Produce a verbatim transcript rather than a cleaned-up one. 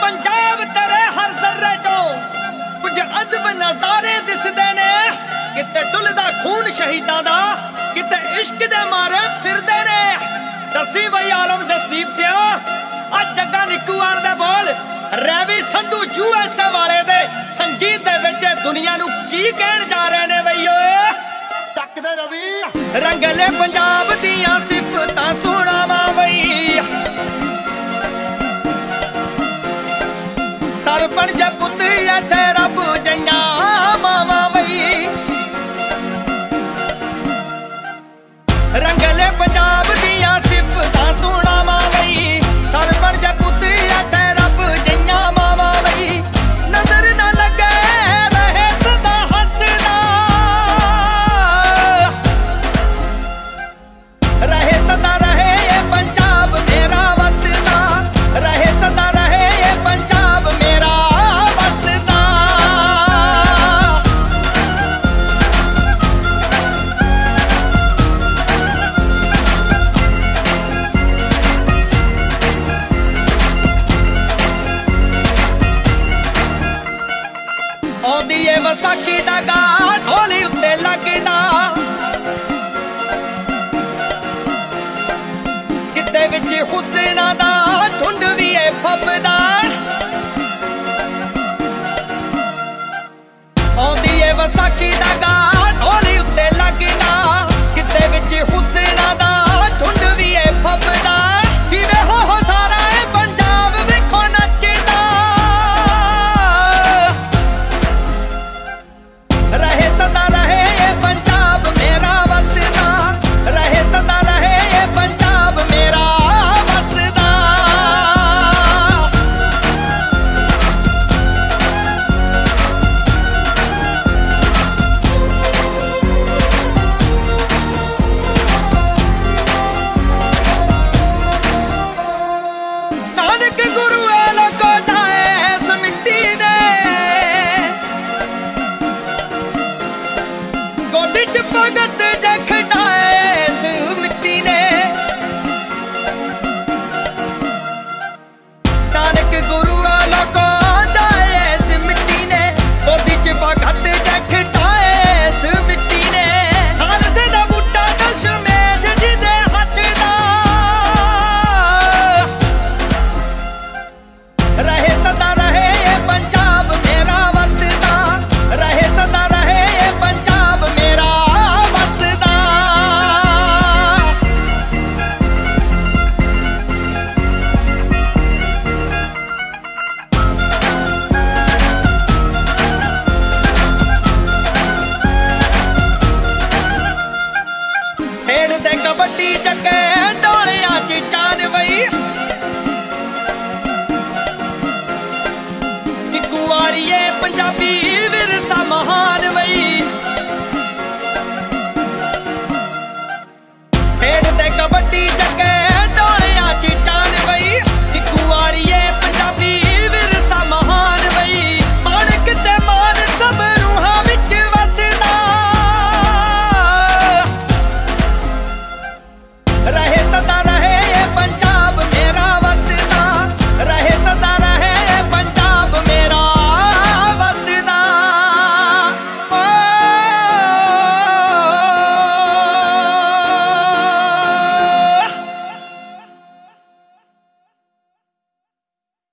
पंजाब तेरे हर जर्रे चो कुछ अजब नजारे दिसदे ने, किते डुलदा खून शहीदां दा, किते इश्क दे मारे फिरदे ने। दसी बई आलम जसदीप सिया अज जग्गा निक्कू आल दे बोल रवि संधू यूएसए वाले दे संगीत दे विच दुनिया नू की कहण जा रहे ने बई ओए टक दे रवि रंगले पंजाब दियां सिफतां सुणावां बई तरपण जे पुत ते रब जइयां मावां बई रंगले पंजाब दियां सिफतां सुणावां बई तरपण जे पुत ते रब जइयां मावां बई नजर ना लगे रहे सदा हसदा रहे सदा रहे ये पंजाब मेरा वसदा रहे सदा रहे ये पंजाब मेरा वसदा। आउंदी ए वसाखी दा गा ढोली उत्ते लगदा किते विच हुसैना दा झुंड वी ए फबदा आउंदी ए वसाखी दा गा ढोली उत्ते लगदा किते विच हुसैना दा झुंड वी ए फबदा किवे हो हो सारा ए पंजाब वेखो नचदा रहे सदा रहे ये पंजाब मेरा वसदा रहे सदा रहे ये पंजाब मेरा वसदा। नानक गुरु लोको जाए इस मिट्टी ने गोदी च भगत जखड़ाए इस मिट्टी ने नानक गुरु लोको जाए इस मिट्टी ने गोदी च भगत जखड़ाए इस मिट्टी ने खालसे दा बूटा दशमेश जिदे हथ दा रहे सदा रहे ये पंजाब मेरा वसदा रहे सदा रहे ये पंजाब मेरा वसदा। खेडदे कबड्डी चक्के डोलियां च चान बई निक्कू वालिए पंजाबी विरसा महान बई खेडदे कबड्डी चक्के